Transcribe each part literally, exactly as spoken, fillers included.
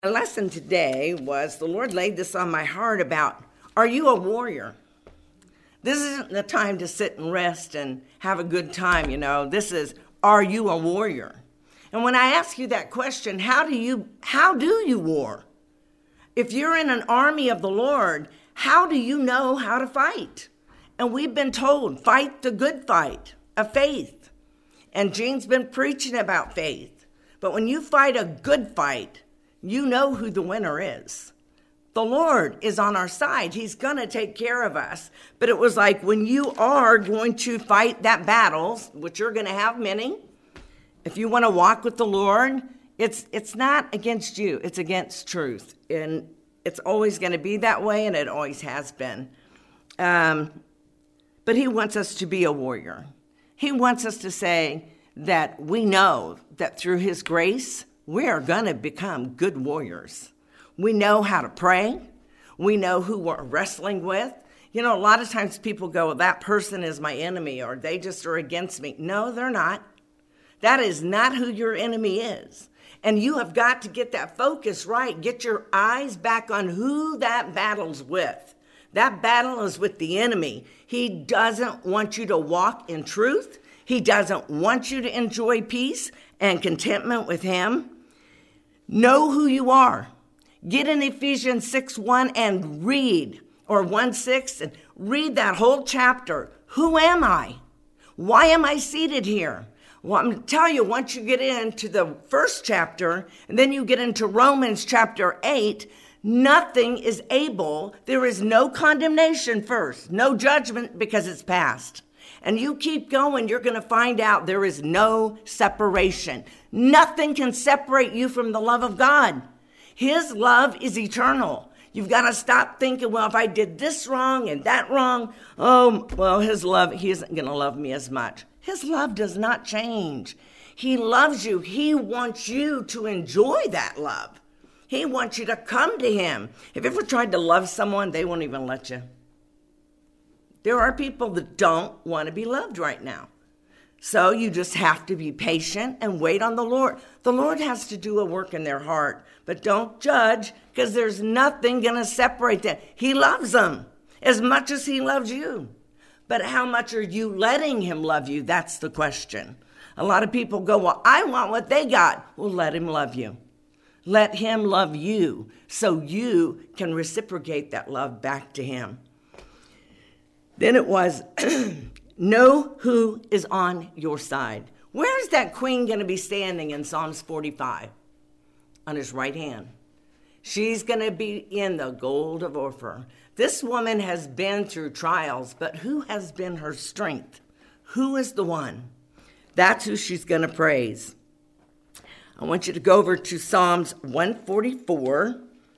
My lesson today was the Lord laid this on my heart about, are you a warrior? This isn't the time to sit and rest and have a good time, you know. This is, are you a warrior? And when I ask you that question, how do you how do you war? If you're in an army of the Lord, how do you know how to fight? And we've been told, fight the good fight of faith. And Jean's been preaching about faith. But when you fight a good fight, you know who the winner is. The Lord is on our side. He's going to take care of us. But it was like when you are going to fight that battle, which you're going to have many, if you want to walk with the Lord, it's it's not against you. It's against truth. And it's always going to be that way, and it always has been. Um, but he wants us to be a warrior. He wants us to say that we know that through his grace, we are going to become good warriors. We know how to pray. We know who we're wrestling with. You know, a lot of times people go, well, that person is my enemy, or they just are against me. No, they're not. That is not who your enemy is. And you have got to get that focus right. Get your eyes back on who that battle's with. That battle is with the enemy. He doesn't want you to walk in truth. He doesn't want you to enjoy peace and contentment with him. Know who you are. Get in Ephesians six one and read, or one six, and read that whole chapter. Who am I? Why am I seated here? Well, I'm going to tell you, once you get into the first chapter, and then you get into Romans chapter eight, nothing is able, there is no condemnation first, no judgment because it's past. And you keep going, you're going to find out there is no separation. Nothing can separate you from the love of God. His love is eternal. You've got to stop thinking, well, if I did this wrong and that wrong, oh, well, his love, he isn't going to love me as much. His love does not change. He loves you. He wants you to enjoy that love. He wants you to come to him. Have you ever tried to love someone? They won't even let you. There are people that don't want to be loved right now. So you just have to be patient and wait on the Lord. The Lord has to do a work in their heart. But don't judge, because there's nothing going to separate them. He loves them as much as he loves you. But how much are you letting him love you? That's the question. A lot of people go, well, I want what they got. Well, let him love you. Let him love you so you can reciprocate that love back to him. Then it was, know who is on your side. Where is that queen going to be standing in Psalms forty-five? On his right hand. She's going to be in the gold of Ophir. This woman has been through trials, but who has been her strength? Who is the one? That's who she's going to praise. I want you to go over to Psalms one forty-four.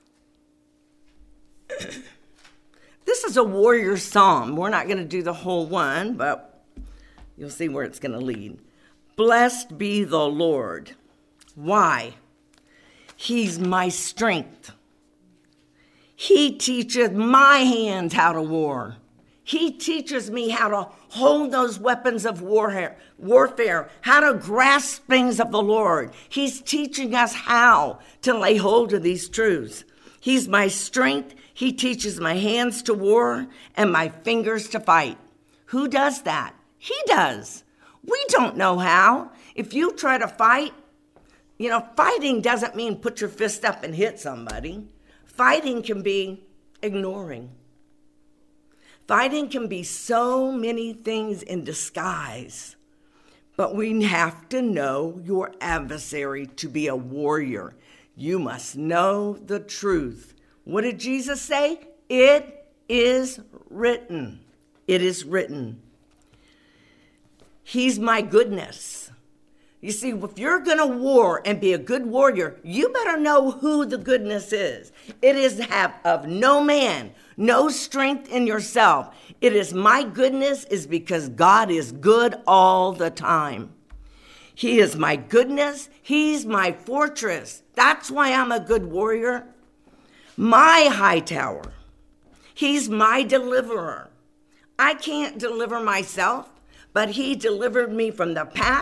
This is a warrior psalm. We're not going to do the whole one, but you'll see where it's going to lead. Blessed be the Lord. Why? He's my strength. He teacheth my hands how to war. He teaches me how to hold those weapons of warfare, warfare, how to grasp things of the Lord. He's teaching us how to lay hold of these truths. He's my strength. He teaches my hands to war and my fingers to fight. Who does that? He does. We don't know how. If you try to fight, you know, fighting doesn't mean put your fist up and hit somebody. Fighting can be ignoring. Fighting can be so many things in disguise. But we have to know your adversary to be a warrior. You must know the truth. What did Jesus say? It is written. It is written. He's my goodness. You see, if you're going to war and be a good warrior, you better know who the goodness is. It is have of no man, no strength in yourself. It is my goodness is because God is good all the time. He is my goodness. He's my fortress. That's why I'm a good warrior. My high tower. He's my deliverer. I can't deliver myself, but he delivered me from the past.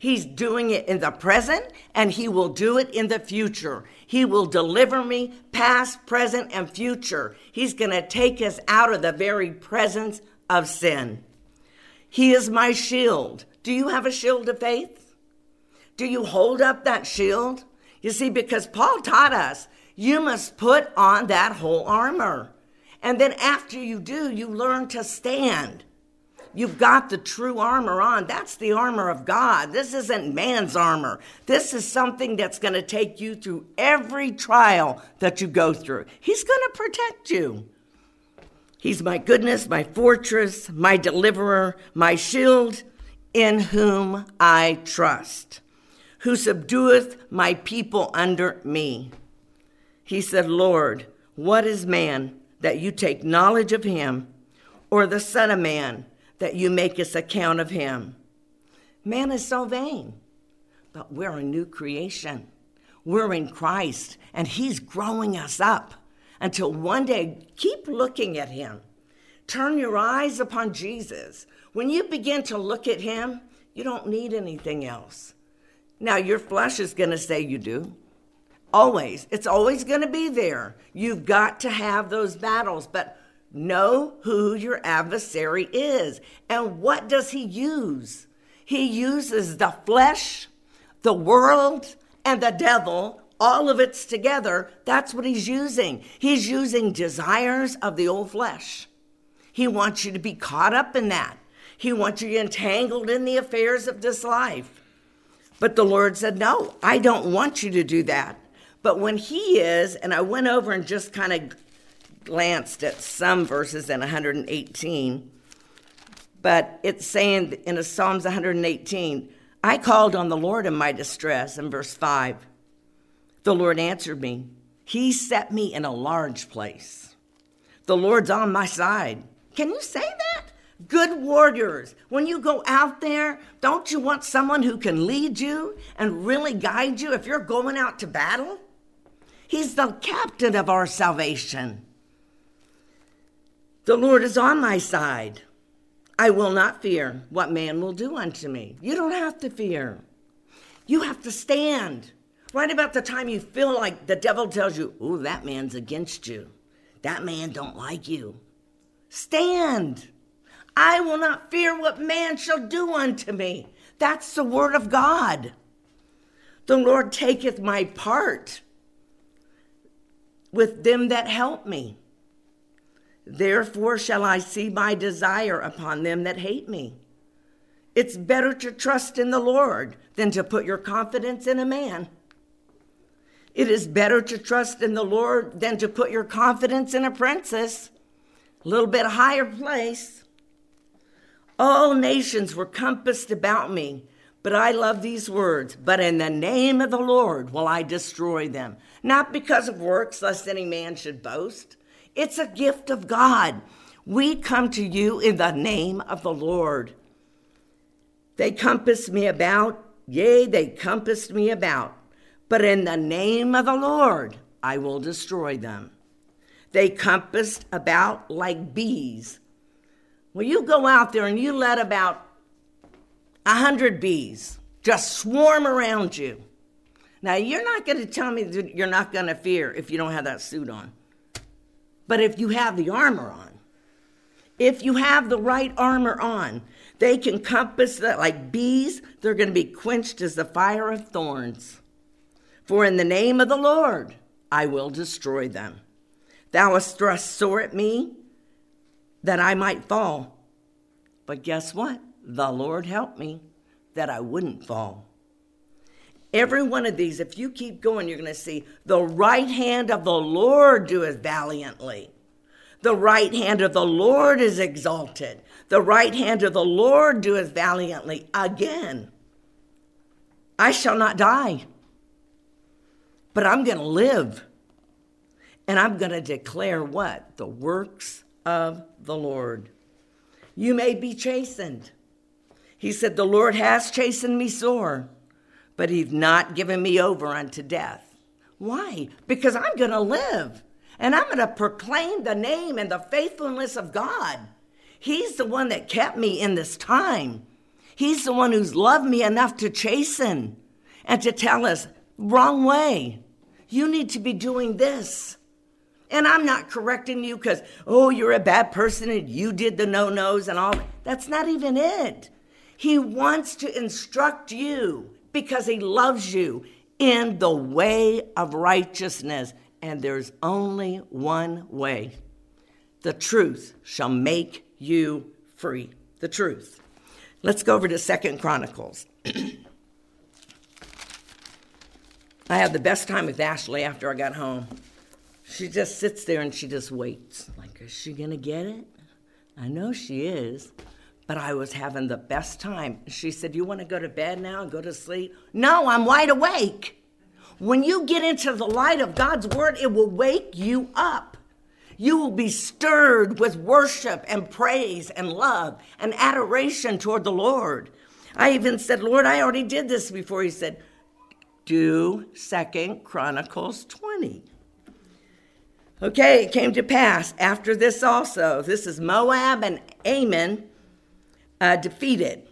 He's doing it in the present, and he will do it in the future. He will deliver me past, present, and future. He's going to take us out of the very presence of sin. He is my shield. Do you have a shield of faith? Do you hold up that shield? You see, because Paul taught us, you must put on that whole armor. And then after you do, you learn to stand. You've got the true armor on. That's the armor of God. This isn't man's armor. This is something that's going to take you through every trial that you go through. He's going to protect you. He's my goodness, my fortress, my deliverer, my shield, in whom I trust, who subdueth my people under me. He said, Lord, what is man that you take knowledge of him, or the son of man that you make us account of him? Man is so vain, but we're a new creation. We're in Christ, and he's growing us up until one day, keep looking at him. Turn your eyes upon Jesus. When you begin to look at him, you don't need anything else. Now, your flesh is going to say you do. Always. It's always going to be there. You've got to have those battles, but know who your adversary is. And what does he use? He uses the flesh, the world, and the devil. All of it's together. That's what he's using. He's using desires of the old flesh. He wants you to be caught up in that. He wants you entangled in the affairs of this life. But the Lord said, no, I don't want you to do that. But when he is, and I went over and just kind of glanced at some verses in one hundred eighteen, but it's saying in Psalms one hundred eighteen, I called on the Lord in my distress, in verse five. The Lord answered me. He set me in a large place. The Lord's on my side. Can you say that? Good warriors. When you go out there, don't you want someone who can lead you and really guide you if you're going out to battle? He's the captain of our salvation. The Lord is on my side. I will not fear what man will do unto me. You don't have to fear. You have to stand. Right about the time you feel like the devil tells you, oh, that man's against you. That man don't like you. Stand. I will not fear what man shall do unto me. That's the word of God. The Lord taketh my part with them that help me. Therefore shall I see my desire upon them that hate me. It's better to trust in the Lord than to put your confidence in a man. It is better to trust in the Lord than to put your confidence in a princess. A little bit higher place. All nations were compassed about me, but I love these words. But in the name of the Lord will I destroy them. Not because of works, lest any man should boast. It's a gift of God. We come to you in the name of the Lord. They compassed me about, yea, they compassed me about. But in the name of the Lord, I will destroy them. They compassed about like bees. Well, you go out there and you let about a hundred bees just swarm around you. Now, you're not going to tell me that you're not going to fear if you don't have that suit on. But if you have the armor on, if you have the right armor on, they can compass that like bees. They're going to be quenched as the fire of thorns. For in the name of the Lord, I will destroy them. Thou hast thrust sore at me, that I might fall. But guess what? The Lord helped me, that I wouldn't fall. Every one of these, if you keep going, you're going to see the right hand of the Lord doeth valiantly. The right hand of the Lord is exalted. The right hand of the Lord doeth valiantly. Again, I shall not die, but I'm going to live. And I'm going to declare what? The works of the Lord. You may be chastened. He said, the Lord has chastened me sore, but he's not given me over unto death. Why? Because I'm going to live. And I'm going to proclaim the name and the faithfulness of God. He's the one that kept me in this time. He's the one who's loved me enough to chasten and to tell us, wrong way. You need to be doing this. And I'm not correcting you because, oh, you're a bad person and you did the no-nos and all. That's not even it. He wants to instruct you because he loves you in the way of righteousness. And there's only one way. The truth shall make you free. The truth. Let's go over to Second Chronicles. I had the best time with Ashley after I got home. She just sits there and she just waits. Like, is she going to get it? I know she is. But I was having the best time. She said, you want to go to bed now and go to sleep? No, I'm wide awake. When you get into the light of God's word, it will wake you up. You will be stirred with worship and praise and love and adoration toward the Lord. I even said, Lord, I already did this before. He said, do Second Chronicles twenty. Okay, it came to pass after this also. This is Moab and Ammon uh, defeated.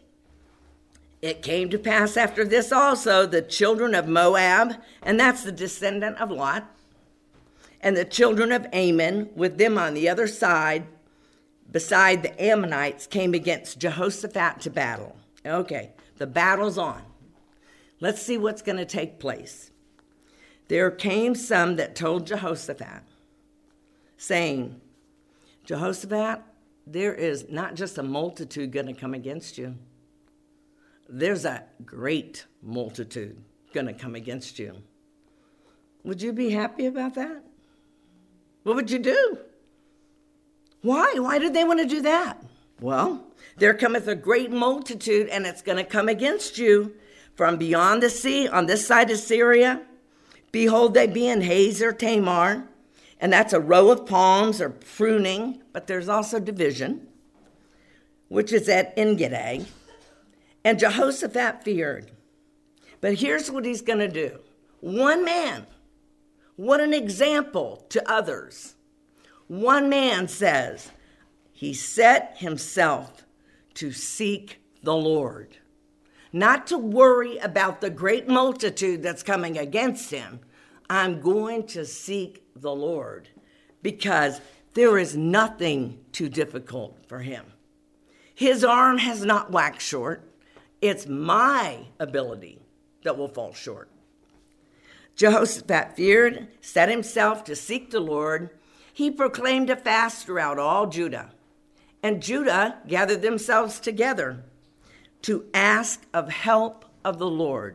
It came to pass after this also, the children of Moab, and that's the descendant of Lot, and the children of Ammon with them on the other side, beside the Ammonites, came against Jehoshaphat to battle. Okay, the battle's on. Let's see what's going to take place. There came some that told Jehoshaphat, saying, Jehoshaphat, there is not just a multitude going to come against you. There's a great multitude going to come against you. Would you be happy about that? What would you do? Why? Why did they want to do that? Well, there cometh a great multitude, and it's going to come against you from beyond the sea on this side of Syria. Behold, they be in Hazer Tamar, and that's a row of palms or pruning, but there's also division, which is at En-gedi. And Jehoshaphat feared. But here's what he's going to do. One man, what an example to others. One man says, he set himself to seek the Lord. Not to worry about the great multitude that's coming against him. I'm going to seek the Lord because there is nothing too difficult for him. His arm has not waxed short. It's my ability that will fall short. Jehoshaphat feared, set himself to seek the Lord. He proclaimed a fast throughout all Judah. And Judah gathered themselves together to ask of help of the Lord.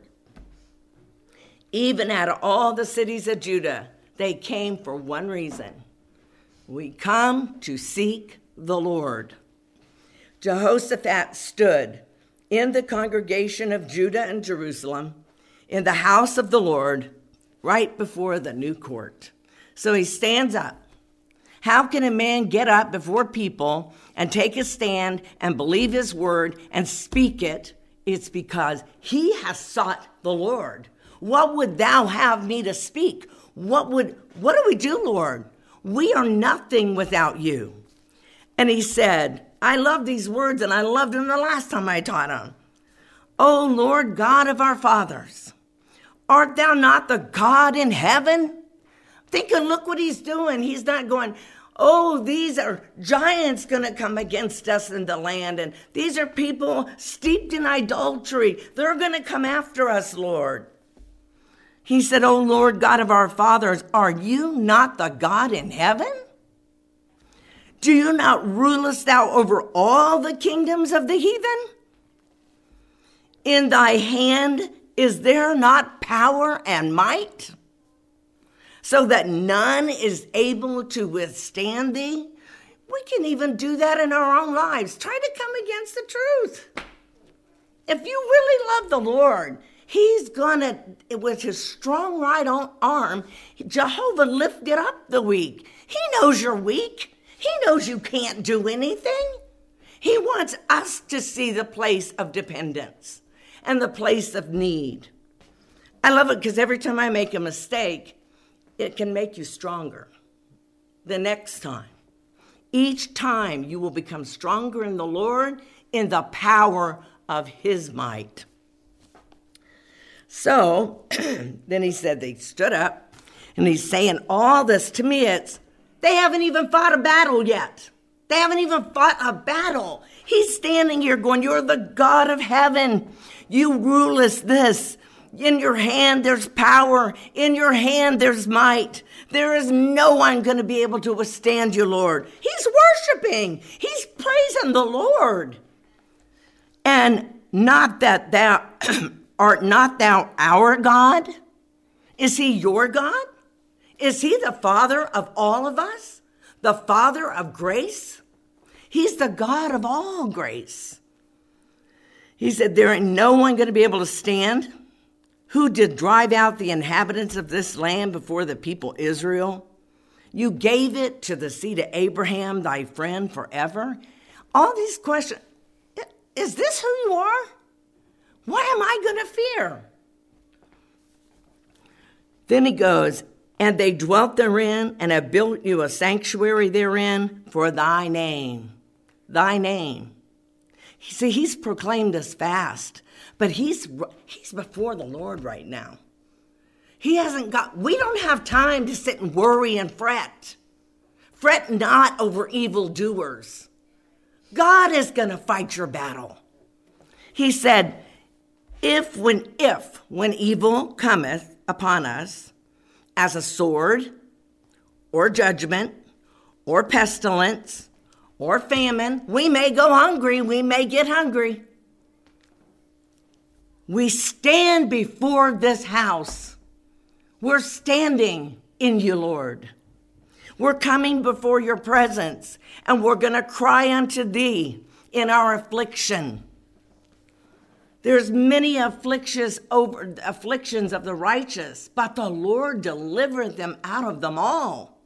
Even out of all the cities of Judah, they came for one reason. We come to seek the Lord. Jehoshaphat stood in the congregation of Judah and Jerusalem, in the house of the Lord, right before the new court. So he stands up. How can a man get up before people and take a stand and believe his word and speak it? It's because he has sought the Lord. What would thou have me to speak? What would, what do we do, Lord? We are nothing without you. And he said, I love these words, and I loved them the last time I taught them. O Lord God of our fathers, art thou not the God in heaven? Think and look what he's doing. He's not going, oh, these are giants going to come against us in the land, and these are people steeped in idolatry. They're going to come after us, Lord. He said, O Lord God of our fathers, are you not the God in heaven? Do you not rulest thou over all the kingdoms of the heathen? In thy hand is there not power and might, so that none is able to withstand thee? We can even do that in our own lives. Try to come against the truth. If you really love the Lord, he's going to, with his strong right arm, Jehovah lifted up the weak. He knows you're weak. He knows you can't do anything. He wants us to see the place of dependence and the place of need. I love it because every time I make a mistake, it can make you stronger the next time. Each time you will become stronger in the Lord, in the power of his might. So then he said they stood up, and he's saying all this. To me, it's they haven't even fought a battle yet. They haven't even fought a battle. He's standing here going, you're the God of heaven. You rulest this. In your hand, there's power. In your hand, there's might. There is no one going to be able to withstand you, Lord. He's worshiping. He's praising the Lord. And not that thou art not thou our God? Is he your God? Is he the Father of all of us? The Father of grace? He's the God of all grace. He said, there ain't no one going to be able to stand. Who did drive out the inhabitants of this land before the people Israel? You gave it to the seed of Abraham, thy friend, forever. All these questions. Is this who you are? What am I going to fear? Then he goes, and they dwelt therein and have built you a sanctuary therein for thy name. Thy name. See, he's proclaimed us fast, but he's he's before the Lord right now. He hasn't got, we don't have time to sit and worry and fret. Fret not over evildoers. God is going to fight your battle. He said, if when, if when evil cometh upon us as a sword or judgment or pestilence or famine, we may go hungry, we may get hungry. We stand before this house. We're standing in you, Lord. We're coming before your presence, and we're going to cry unto thee in our affliction. There's many afflictions over afflictions of the righteous, but the Lord delivered them out of them all.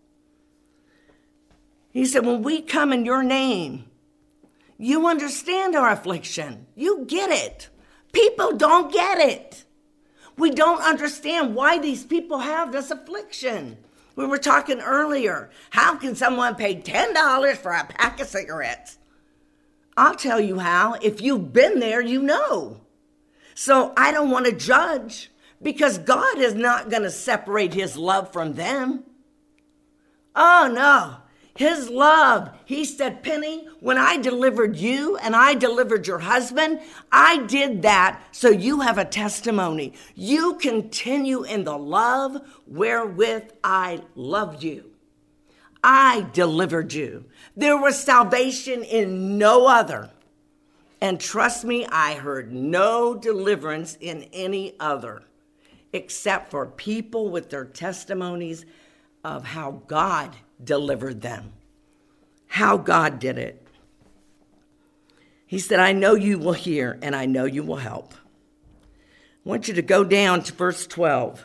He said, when we come in your name, you understand our affliction. You get it. People don't get it. We don't understand why these people have this affliction. We were talking earlier. How can someone pay ten dollars for a pack of cigarettes? I'll tell you how. If you've been there, you know. So I don't want to judge, because God is not going to separate his love from them. Oh, no. His love. He said, Penny, when I delivered you and I delivered your husband, I did that so you have a testimony. You continue in the love wherewith I loved you. I delivered you. There was salvation in no other. And trust me, I heard no deliverance in any other, except for people with their testimonies of how God delivered them, how God did it. He said, I know you will hear, and I know you will help. I want you to go down to verse twelve.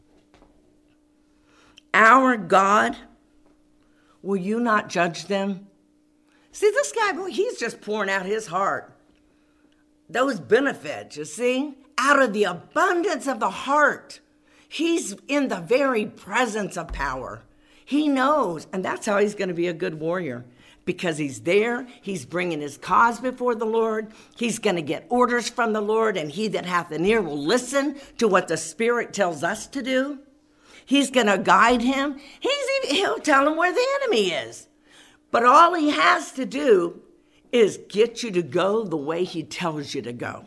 Our God, will you not judge them? See, this guy, boy, he's just pouring out his heart. Those benefits, you see, out of the abundance of the heart. He's in the very presence of power. He knows, and that's how he's going to be a good warrior, because he's there. He's bringing his cause before the Lord. He's going to get orders from the Lord, and he that hath an ear will listen to what the Spirit tells us to do. He's going to guide him. He's even, he'll tell him where the enemy is. But all he has to do is get you to go the way he tells you to go.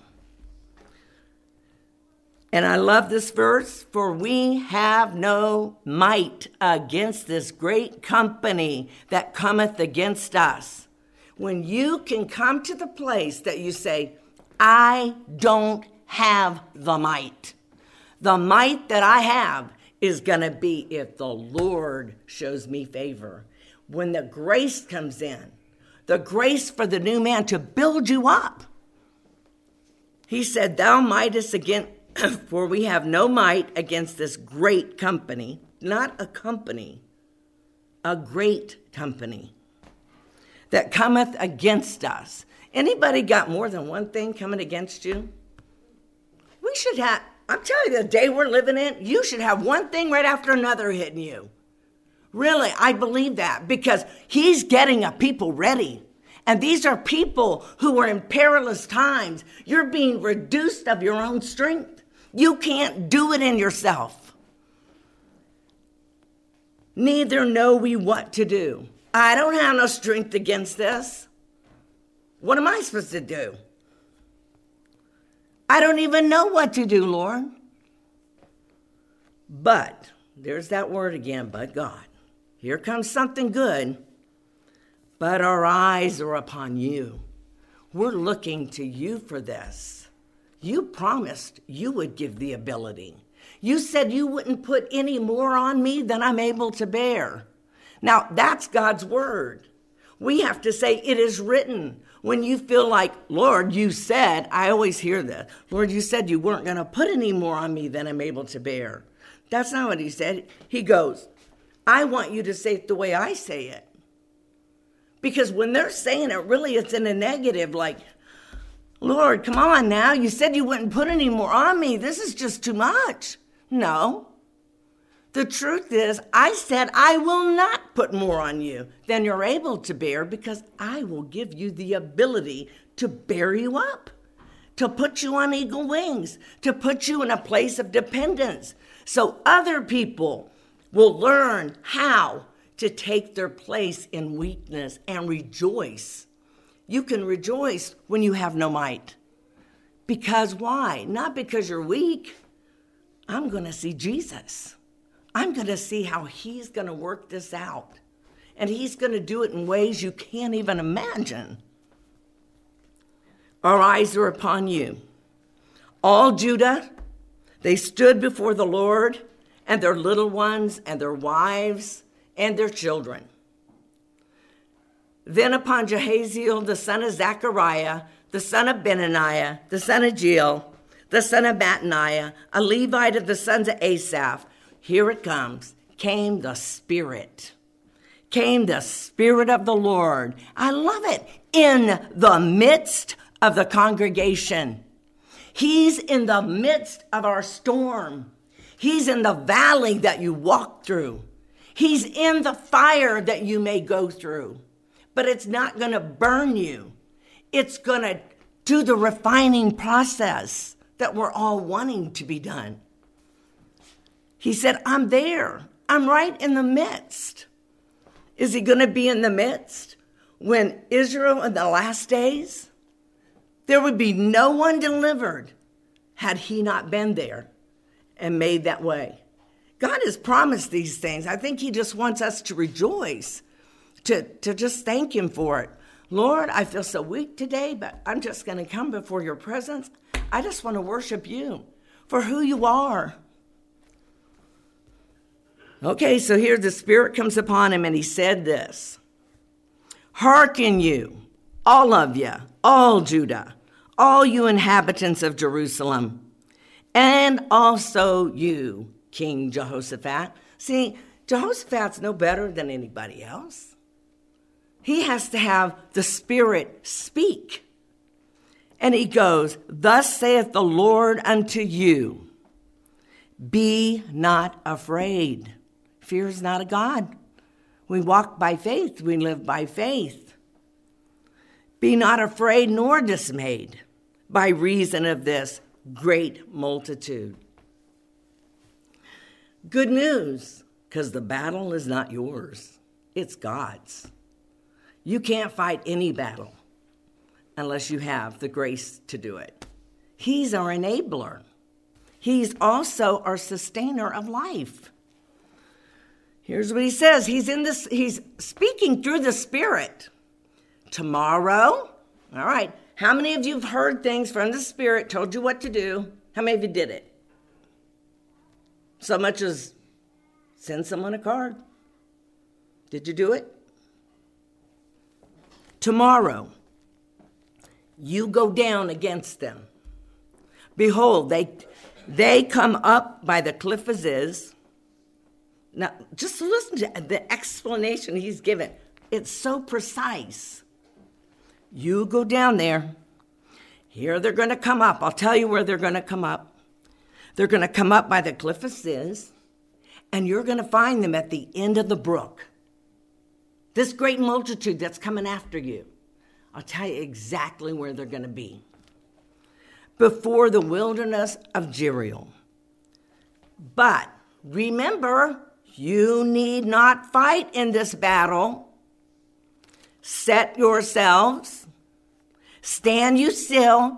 And I love this verse, for we have no might against this great company that cometh against us. When you can come to the place that you say, I don't have the might. The might that I have is going to be if the Lord shows me favor. When the grace comes in, the grace for the new man to build you up. He said, thou mightest against, for we have no might against this great company, not a company, a great company that cometh against us. Anybody got more than one thing coming against you? We should have, I'm telling you, the day we're living in, you should have one thing right after another hitting you. Really, I believe that, because he's getting a people ready. And these are people who are in perilous times. You're being reduced of your own strength. You can't do it in yourself. Neither know we what to do. I don't have no strength against this. What am I supposed to do? I don't even know what to do, Lord. But, there's that word again, but God. Here comes something good. But our eyes are upon you. We're looking to you for this. You promised you would give the ability. You said you wouldn't put any more on me than I'm able to bear. Now, that's God's word. We have to say, it is written. When you feel like, Lord, you said, I always hear that, Lord, you said you weren't going to put any more on me than I'm able to bear. That's not what he said. He goes, I want you to say it the way I say it. Because when they're saying it, really it's in a negative, like, Lord, come on now. You said you wouldn't put any more on me. This is just too much. No. The truth is, I said I will not put more on you than you're able to bear, because I will give you the ability to bear you up, to put you on eagle wings, to put you in a place of dependence, so other people will learn how to take their place in weakness and rejoice. You can rejoice when you have no might. Because why? Not because you're weak. I'm going to see Jesus. I'm going to see how he's going to work this out. And he's going to do it in ways you can't even imagine. Our eyes are upon you. All Judah, they stood before the Lord, and their little ones and their wives and their children. Then upon Jehaziel, the son of Zechariah, the son of Benaniah, the son of Jeiel, the son of Mattaniah, a Levite of the sons of Asaph, here it comes, came the Spirit. Came the Spirit of the Lord. I love it. In the midst of the congregation. He's in the midst of our storm. He's in the valley that you walk through. He's in the fire that you may go through. But it's not going to burn you. It's going to do the refining process that we're all wanting to be done. He said, I'm there. I'm right in the midst. Is he going to be in the midst when Israel in the last days? There would be no one delivered had he not been there and made that way. God has promised these things. I think he just wants us to rejoice, to, to just thank him for it. Lord, I feel so weak today, but I'm just going to come before your presence. I just want to worship you for who you are. Okay, so here the Spirit comes upon him, and he said this. Hearken you, all of you, all Judah, all you inhabitants of Jerusalem, and also you, King Jehoshaphat. See, Jehoshaphat's no better than anybody else. He has to have the Spirit speak. And he goes, thus saith the Lord unto you, be not afraid. Fear is not a God. We walk by faith. We live by faith. Be not afraid nor dismayed by reason of this great multitude. Good news, because the battle is not yours. It's God's. You can't fight any battle unless you have the grace to do it. He's our enabler. He's also our sustainer of life. Here's what he says. He's in this, he's speaking through the Spirit. Tomorrow, all right, how many of you have heard things from the Spirit, told you what to do? How many of you did it? So much as send someone a card. Did you do it? Tomorrow, you go down against them. Behold, they, they come up by the cliff of Ziz. Now, just listen to the explanation he's given. It's so precise. You go down there. Here they're going to come up. I'll tell you where they're going to come up. They're going to come up by the cliff of Ziz, and you're going to find them at the end of the brook. This great multitude that's coming after you. I'll tell you exactly where they're going to be. Before the wilderness of Jericho. But remember, you need not fight in this battle. Set yourselves, stand you still,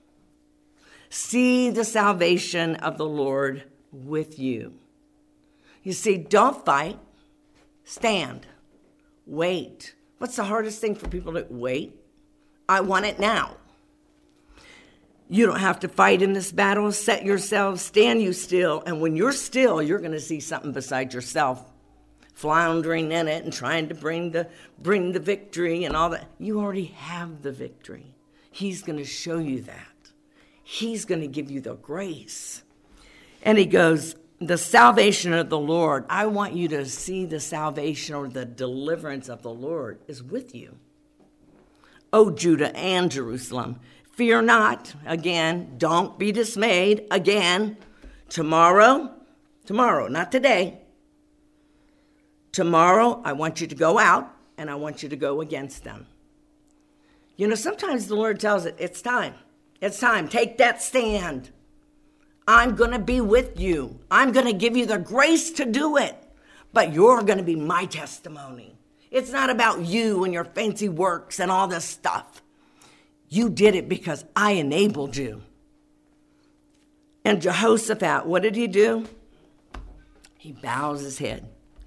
see the salvation of the Lord with you. You see, don't fight, stand, wait. What's the hardest thing for people to wait? I want it now. You don't have to fight in this battle. Set yourselves, stand you still. And when you're still, you're going to see something beside yourself, floundering in it and trying to bring the bring the victory and all that. You already have the victory. He's going to show you that. He's going to give you the grace. And he goes, the salvation of the Lord. I want you to see the salvation or the deliverance of the Lord is with you. O Judah and Jerusalem, fear not. Again, don't be dismayed. Again, tomorrow, tomorrow, not today. Tomorrow, I want you to go out and I want you to go against them. You know, sometimes the Lord tells it, it's time. It's time. Take that stand. I'm going to be with you. I'm going to give you the grace to do it. But you're going to be my testimony. It's not about you and your fancy works and all this stuff. You did it because I enabled you. And Jehoshaphat, what did he do? He bows his head.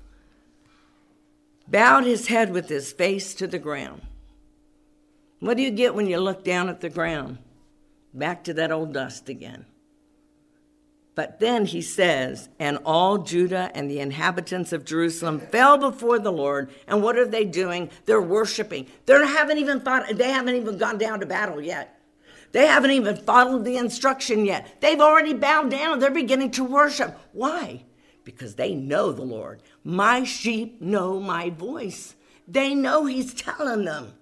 Bowed his head with his face to the ground. What do you get when you look down at the ground? Back to that old dust again. But then he says, and all Judah and the inhabitants of Jerusalem fell before the Lord. And what are they doing? They're worshiping. They haven't even thought, they haven't even gone down to battle yet. They haven't even followed the instruction yet. They've already bowed down. They're beginning to worship. Why? Because they know the Lord. My sheep know my voice. They know he's telling them.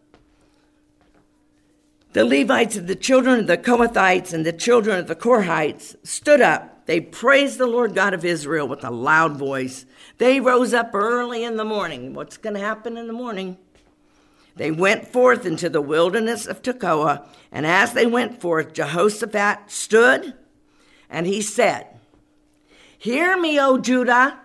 The Levites and the children of the Kohathites and the children of the Korhites stood up. They praised the Lord God of Israel with a loud voice. They rose up early in the morning. What's going to happen in the morning? They went forth into the wilderness of Tekoa, and as they went forth, Jehoshaphat stood, and he said, hear me, O Judah,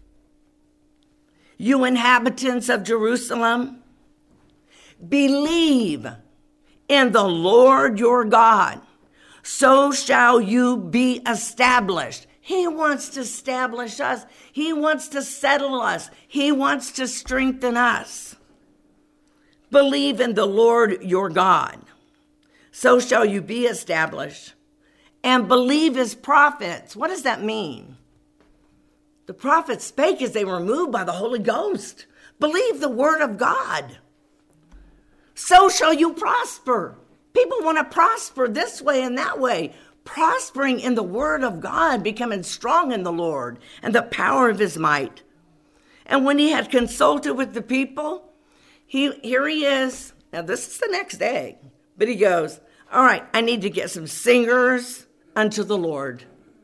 you inhabitants of Jerusalem. Believe in the Lord your God. So shall you be established. He wants to establish us. He wants to settle us. He wants to strengthen us. Believe in the Lord your God. So shall you be established. And believe his prophets. What does that mean? The prophets spake as they were moved by the Holy Ghost. Believe the word of God. So shall you prosper. People want to prosper this way and that way. Prospering in the word of God, becoming strong in the Lord and the power of his might. And when he had consulted with the people, he here he is. Now this is the next day. But he goes, all right, I need to get some singers unto the Lord.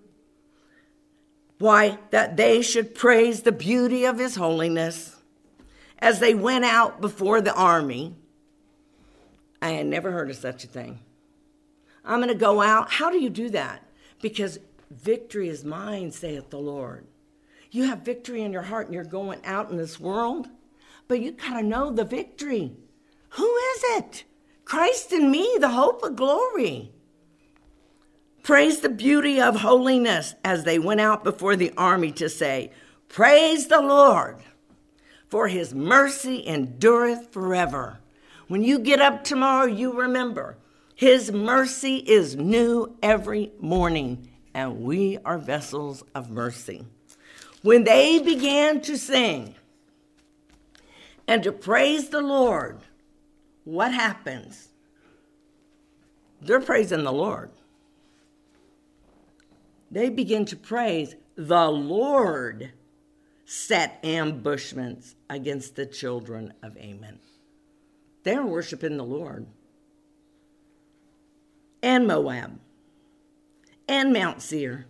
Why? That they should praise the beauty of his holiness as they went out before the army. I had never heard of such a thing. I'm going to go out. How do you do that? Because victory is mine, saith the Lord. You have victory in your heart and you're going out in this world, but you got to know the victory. Who is it? Christ in me, the hope of glory. Praise the beauty of holiness as they went out before the army to say, praise the Lord, for his mercy endureth forever. When you get up tomorrow, you remember his mercy is new every morning, and we are vessels of mercy. When they began to sing and to praise the Lord, what happens? They're praising the Lord. They begin to praise the Lord set ambushments against the children of Ammon. They're worshiping the Lord. And Moab. And Mount Seir.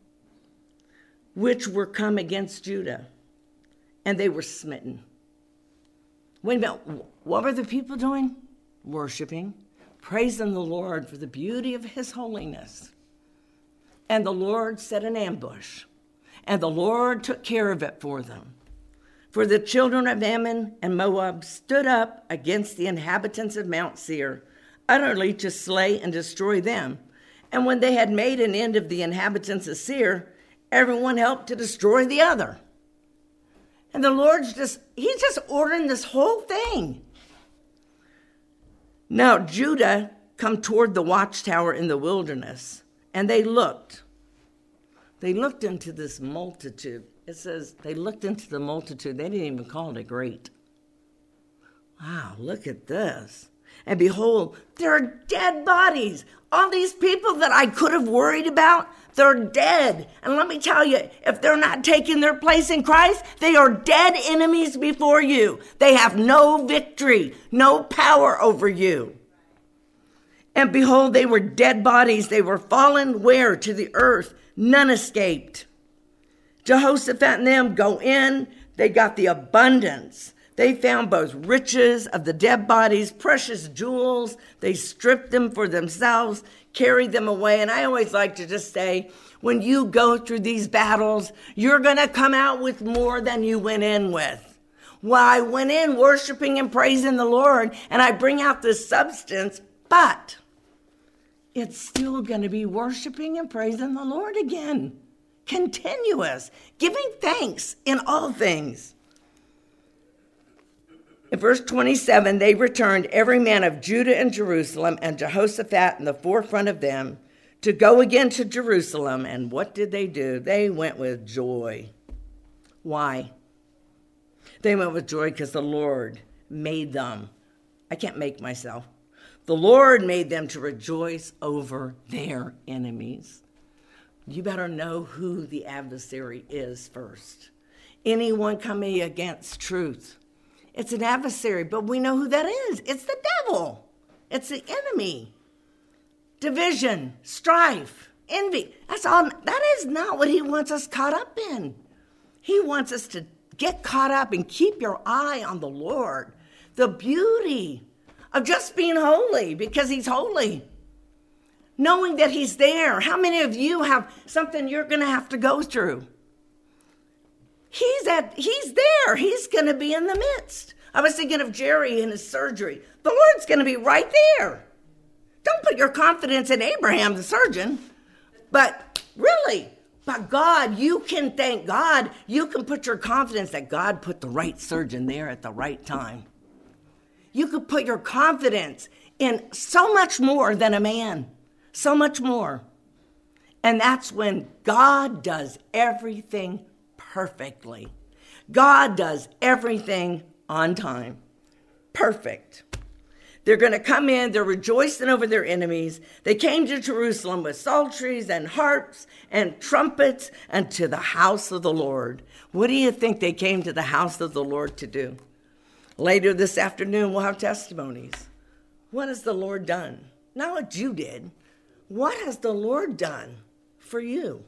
Which were come against Judah. And they were smitten. Wait a minute. What were the people doing? worshiping, praising the Lord for the beauty of his holiness. And the Lord set an ambush, and the Lord took care of it for them. For the children of Ammon and Moab stood up against the inhabitants of Mount Seir, utterly to slay and destroy them. And when they had made an end of the inhabitants of Seir, everyone helped to destroy the other. And the Lord's just, he's just ordering this whole thing. Now Judah come toward the watchtower in the wilderness, and they looked. They looked into this multitude. It says they looked into the multitude. They didn't even call it a great. Wow, look at this. And behold, there are dead bodies. All these people that I could have worried about, they're dead. And let me tell you, if they're not taking their place in Christ, they are dead enemies before you. They have no victory, no power over you. And behold, they were dead bodies. They were fallen where? To the earth. None escaped. Jehoshaphat and them go in. They got the abundance. They found both riches of the dead bodies, precious jewels. They stripped them for themselves, carried them away. And I always like to just say, when you go through these battles, you're going to come out with more than you went in with. Well, I went in worshiping and praising the Lord, and I bring out this substance, but it's still going to be worshiping and praising the Lord again. Continuous, giving thanks in all things. In verse twenty-seven, they returned every man of Judah and Jerusalem, and Jehoshaphat in the forefront of them, to go again to Jerusalem. And what did they do? They went with joy. Why? They went with joy because the Lord made them. I can't make myself. The Lord made them to rejoice over their enemies. You better know who the adversary is first. Anyone coming against truth. It's an adversary, but we know who that is. It's the devil. It's the enemy. Division, strife, envy. That's all. That is not what he wants us caught up in. He wants us to get caught up and keep your eye on the Lord. The beauty of just being holy because he's holy. Knowing that he's there. How many of you have something you're going to have to go through? He's at. He's there. He's going to be in the midst. I was thinking of Jerry and his surgery. The Lord's going to be right there. Don't put your confidence in Abraham, the surgeon. But really, but God, you can thank God. You can put your confidence that God put the right surgeon there at the right time. You could put your confidence in so much more than a man. So much more. And that's when God does everything perfectly. God does everything on time. Perfect. They're going to come in. They're rejoicing over their enemies. They came to Jerusalem with psalteries and harps and trumpets and to the house of the Lord. What do you think they came to the house of the Lord to do? Later this afternoon, we'll have testimonies. What has the Lord done? Not what you did. What has the Lord done for you?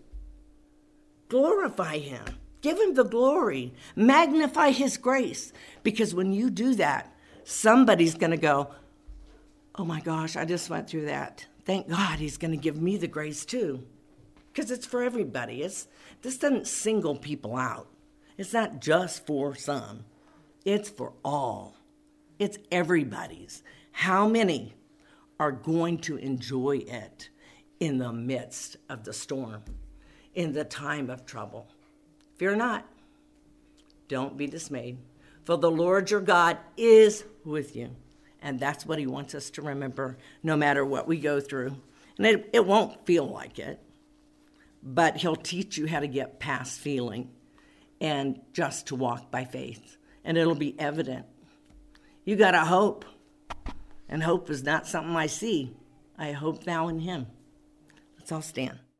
Glorify him. Give him the glory. Magnify his grace. Because when you do that, somebody's going to go, oh my gosh, I just went through that. Thank God he's going to give me the grace too. Because it's for everybody. It's, this doesn't single people out. It's not just for some. It's for all. It's everybody's. How many are going to enjoy it in the midst of the storm, in the time of trouble? Fear not. Don't be dismayed. For the Lord your God is with you. And that's what he wants us to remember no matter what we go through. And it, it won't feel like it, but he'll teach you how to get past feeling and just to walk by faith. And it'll be evident. You got to hope. And hope is not something I see. I hope now in him. Let's all stand.